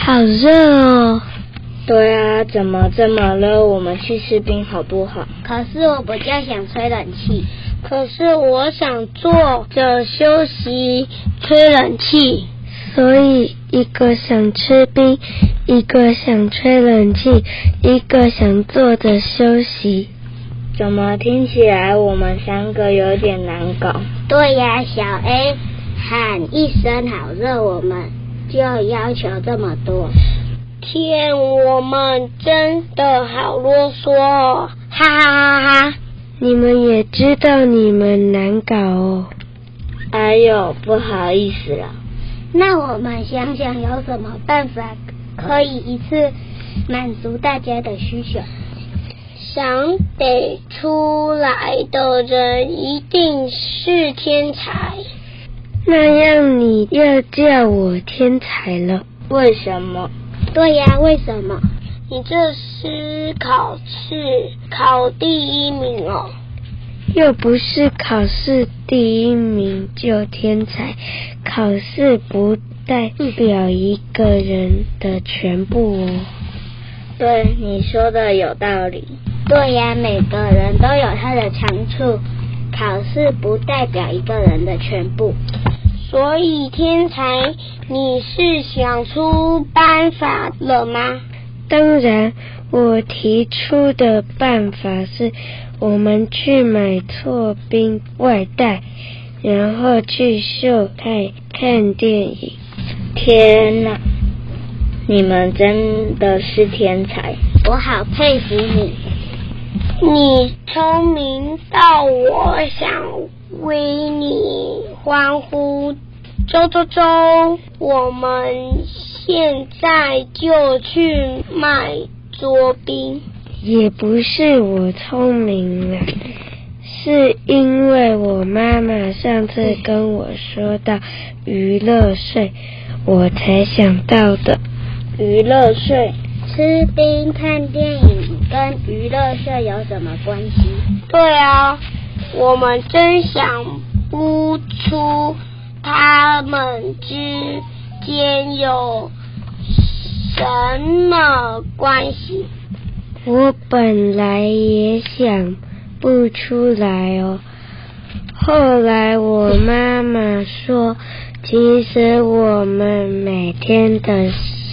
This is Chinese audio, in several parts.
好热哦。 对啊，怎么这么热？我们去吃冰好不好？ 可是我比较想吹冷气。 可是我想坐着休息吹冷气。 所以一个想吃冰，一个想吹冷气，一个想坐着休息。 怎么听起来我们三个有点难搞？ 对呀，小 A 喊一声好热，我们就要求这么多。 天，我们真的好啰嗦哦，哈哈哈哈！ 你们也知道你们难搞哦。 哎呦，不好意思了。 那我们想想有什么办法可以一次满足大家的需求。 想得出来的人一定是天才。 那样你要叫我天才了。 为什么？ 对呀，为什么？ 你这思考是考第一名哦。 又不是考试第一名就天才，考试不代表一个人的全部哦。 对，你说的有道理。 对呀，每个人都有他的长处，考试不代表一个人的全部。 所以天才，你是想出办法了吗？ 当然，我提出的办法是我们去买错冰外带，然后去秀泰看电影。 天哪，你们真的是天才， 我好佩服你。 你聪明到我想为你欢呼。周，我们现在就去买桌冰。 也不是我聪明啦，是因为我妈妈上次跟我说到娱乐税，我才想到的。 娱乐税？ 吃冰看电影跟娱乐税有什么关系？ 对啊，我们真想不出他们之间有什么关系。 我本来也想不出来哦，后来我妈妈说，其实我们每天的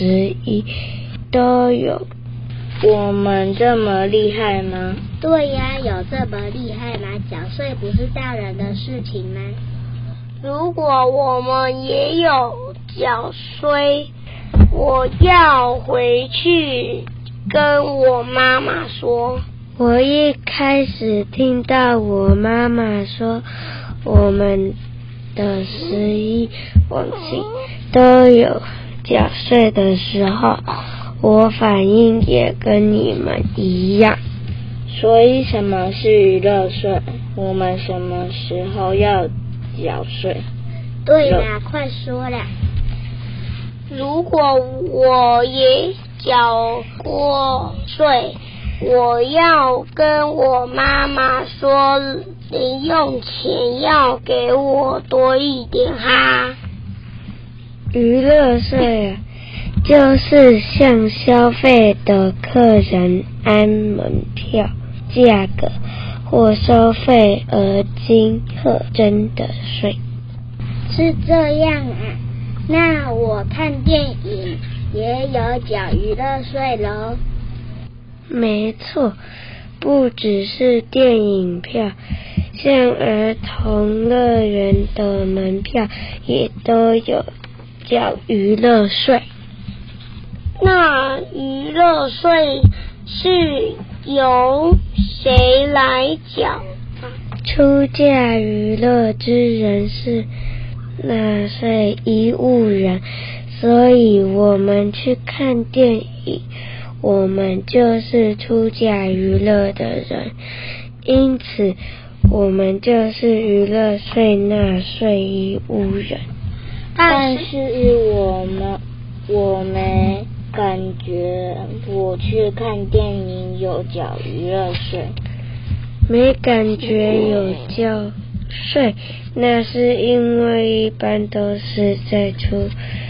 11都有。 我们这么厉害吗？ 对呀，有这么厉害吗？缴税不是大人的事情吗？ 如果我们也有缴税，我要回去跟我妈妈说。 我一开始听到我妈妈说我们的11往期都有缴税的时候，我反应也跟你们一样。 所以什么是娱乐税？我们什么时候要缴税？ 对啦，快说啦。 如果我也缴过税，我要跟我妈妈说，零用钱要给我多一点哈。 娱乐税啊，就是向消费的客人按门票价格或收费而经课征的税。 是这样啊，那我看电影也有缴娱乐税咯。 没错，不只是电影票，像儿童乐园的门票也都有缴娱乐税。 那娱乐税是由谁来缴？ 出价娱乐之人是纳税义务人，所以我们去看电影，我们就是出价娱乐的人，因此我们就是娱乐税纳税义务人。 但是我没感觉我去看电影有缴娱乐税。 没感觉有缴税，那是因为一般都是在出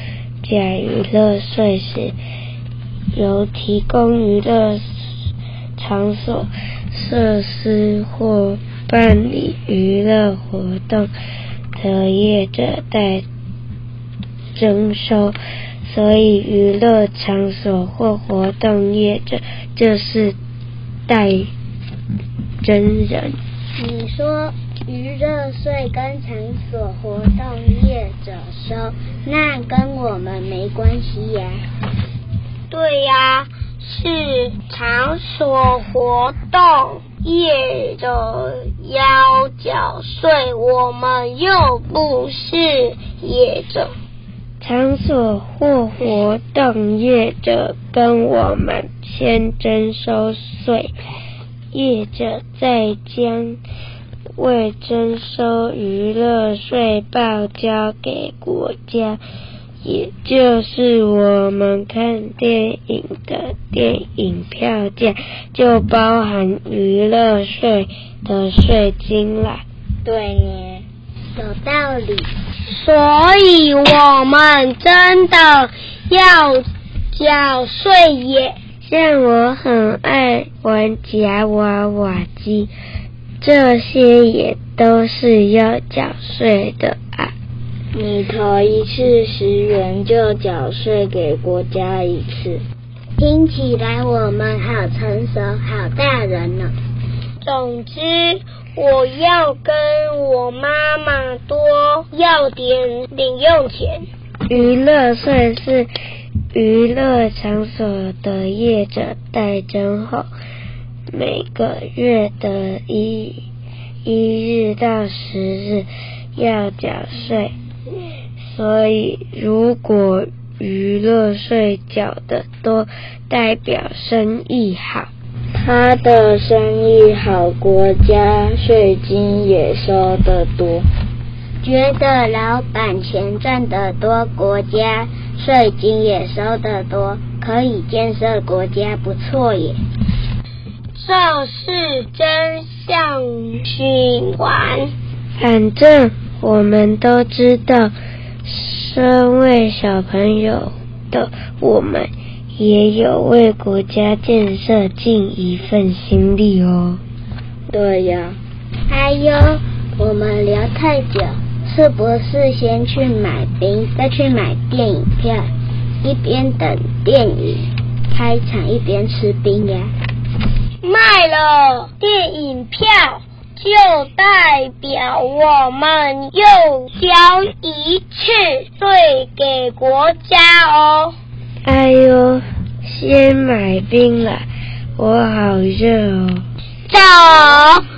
假娱乐税时，由提供娱乐场所、设施或办理娱乐活动的业者代征收，所以娱乐场所或活动业者就是代征人。 你说娱乐税跟场所活动业者收，那跟我们没关系呀。 对呀，是场所活动业者要缴税，我们又不是业者。 场所或活动业者跟我们先征收税，业者再将未征收娱乐税报交给国家，也就是我们看电影的电影票价就包含娱乐税的税金啦。 对呢， 有道理。 所以我们真的要缴税耶。 像我很爱玩夹娃娃机，这些也都是要缴税的啊。 你投一次10元就缴税给国家一次， 听起来我们好成熟，好大人呢。 总之，我要跟我妈妈多要点零用钱。 娱乐税是娱乐场所的业者代征后，每个月的1日到10日要缴税，所以如果娱乐税缴得多，代表生意好。 他的生意好，国家税金也收得多。 觉得老板钱赚得多，国家税金也收得多，可以建设国家，不错耶。 这是真相循环。 反正我们都知道，身为小朋友的我们也有为国家建设尽一份心力哦。 对呀。 哎呦，我们聊太久，是不是先去买冰，再去买电影票，一边等电影开场一边吃冰呀？ 卖了电影票，就代表我们又交一次税给国家哦。 哎呦，先买冰了，我好热哦。 走。